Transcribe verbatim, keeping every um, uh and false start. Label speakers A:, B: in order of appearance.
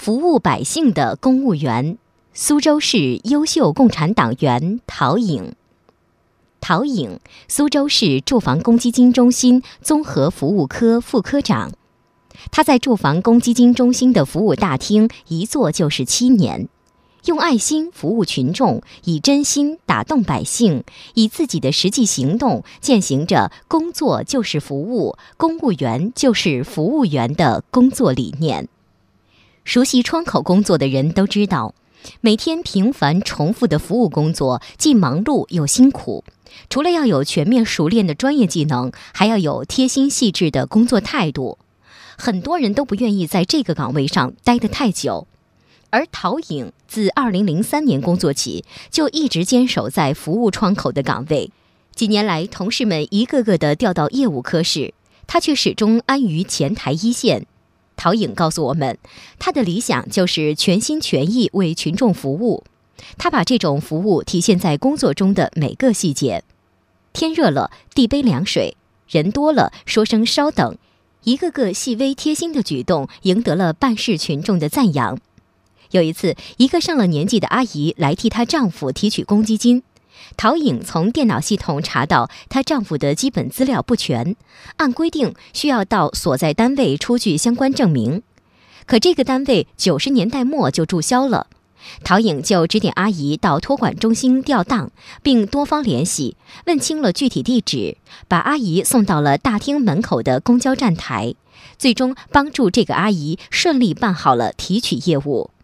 A: 服务百姓的公务员，苏州市优秀共产党员陶颖。陶颖，苏州市住房公积金中心综合服务科副科长。他在住房公积金中心的服务大厅一做就是七年，用爱心服务群众，以真心打动百姓，以自己的实际行动践行着工作就是服务，公务员就是服务员的工作理念。熟悉窗口工作的人都知道，每天频繁重复的服务工作既忙碌又辛苦，除了要有全面熟练的专业技能，还要有贴心细致的工作态度。很多人都不愿意在这个岗位上待得太久，而陶颖自二零零三年工作起，就一直坚守在服务窗口的岗位。几年来，同事们一个个的调到业务科室，他却始终安于前台一线。陶颖告诉我们，他的理想就是全心全意为群众服务，他把这种服务体现在工作中的每个细节。天热了，递杯凉水；人多了，说声稍等。一个个细微贴心的举动赢得了办事群众的赞扬。有一次，一个上了年纪的阿姨来替她丈夫提取公积金，陶颖从电脑系统查到她丈夫的基本资料不全，按规定需要到所在单位出具相关证明，可这个单位九十年代末就注销了。陶颖就指点阿姨到托管中心调档，并多方联系，问清了具体地址，把阿姨送到了大厅门口的公交站台，最终帮助这个阿姨顺利办好了提取业务。